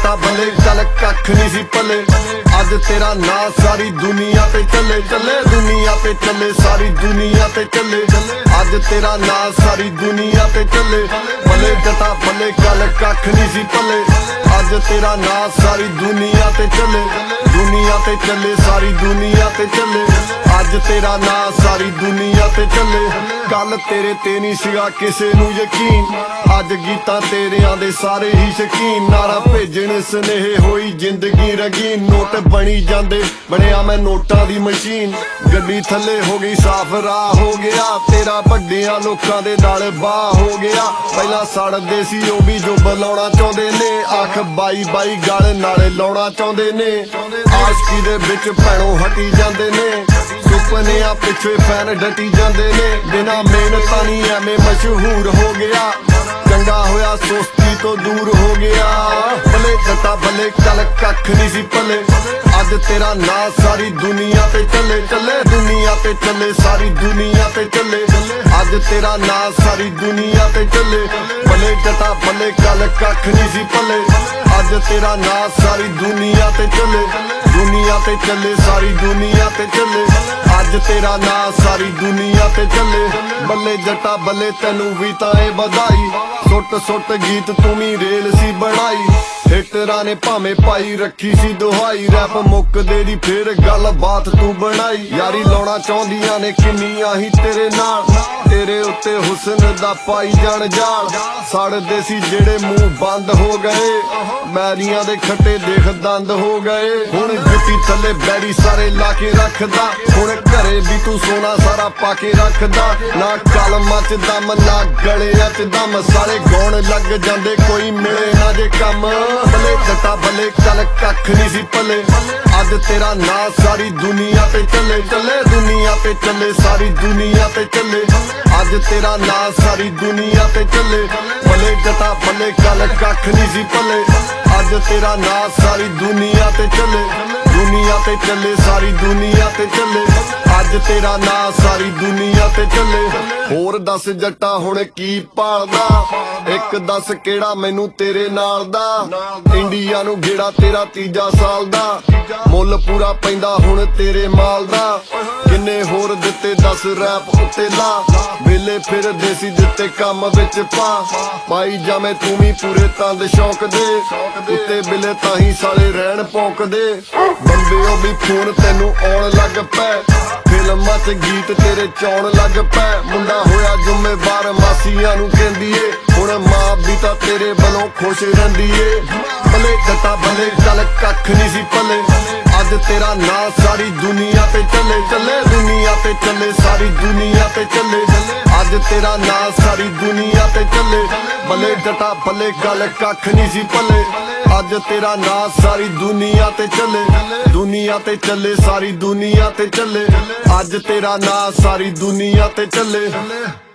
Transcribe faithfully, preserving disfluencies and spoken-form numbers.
जटा बल्ले चल कख नहीं सी पले अज तेरा ना सारी दुनिया पे चले चले दुनिया पे चले सारी दुनिया पे चले अज तेरा ना सारी दुनिया पे चले बल्ले जटा बल्ले चल कख नहीं सी पले अज तेरा ना सारी दुनिया पे चले दुनिया पे चले सारी दुनिया पे चले अज तेरा ना सारी दुनिया पे चले कल तेरे ते नहीं सीगा किसे नू यकीन अज गीतां तेरियां दे सारे ही शकीन नारा भेजण स्नेहे होई जिंदगी रंगीन नोट बनी जांदे बनिया मैं नोटां दी मशीन गड्डी थल्ले हो गई साफ राह हो गया तेरा वड्डियां लोकां दे नाल बाह हो गया पहला सड़दे सी ओ भी जो बुलाउणा चाहुंदे ने अख बाई बाई गल नाल लाउणा चाहुंदे ने आशकी दे विच भैणों हटी जांदे ने सुपनियां पिछे फैन डटी जांदे ने बिना मेहनतां नहीं एवें मशहूर हो गया चंगा होया सोस्ती तो दूर हो गया भले जटा भले चल कख नहीं सी पले अज तेरा ना सारी दुनिया पे चले चले दुनिया पे चले सारी दुनिया पे चले अज तेरा ना सारी दुनिया पे चले भले जटा भले चल कख नहीं सी पले अज तेरा ना सारी दुनिया पे चले दुनिया पे चले सारी दुनिया पे चले अज तेरा ना सारी दुनिया पे चले बल्ले जटा बल्ले तेनू भी ताए बधाई सुट सुट गीत तुमी रेल सी बनाई हिटरां ने भावें पाई रखी सी दुहाई रैप मुकदे दी फिर गल बात तू बनाई यारी लाउणा चाहुंदियां ने किन्नियां ही तेरे नाल तेरे उत्ते हुस्न दा पाई जान जाल सड़दे सी जेड़े मुंह बंद हो गए मैरियां दे खट्टे देख दंद हो गए हुण जुत्ती थल्ले बैरी सारे ला के रखदा हुण घरे भी तू सोना सारा पाके रखदा ना कलमां च दम ना गलियां च दम सारे गौण लग जांदे कोई मिले ना जे कम भले जटा भले चल कख नहीं सी पले अज तेरा ना सारी दुनिया पे चले चले दुनिया पे चले सारी दुनिया पे चले अज तेरा ना सारी दुनिया पे चले भले जटा भले चल कख नहीं सी पले अज तेरा ना सारी दुनिया पे चले दुनिया पे चले सारी दुनिया पे चले अज तेरा ना सारी दुनिया पे चले होर दस जटा हुण की भालदा एक दस केड़ा मैनू तेरे नाल दा इंडिया नू गेड़ा तेरा तीजा साल दा मुल पूरा पैंदा हुण तेरे माल दा किन्ने होर दिते दस रैप उत्ते ला वेले फिर देसी दिते काम विच पा पाई जावे तू भी पूरे तंद शौक दे उत्ते बिले ताही साले रहन भौंकदे बंदे ओ भी खून तेनू आउण लग पै फिल्मां च गीत तेरे चौण लग पै मुंडा होया जुम्मेवार मासियां नू कहंदी ए हुण मां भी तां तेरे वल्लों खुश रहिंदी ए भले जटा भले चल कख नहीं सी पले अज तेरा ना सारी दुनिया पे चले चले दुनिया पे चले सारी दुनिया पे चले अज तेरा ना सारी दुनिया पे चले भले जटा भले गल कख नहीं सी पले अज तेरा ना सारी दुनिया ते चले दुनिया ते चले सारी दुनिया ते चले अज तेरा ना सारी दुनिया ते चले।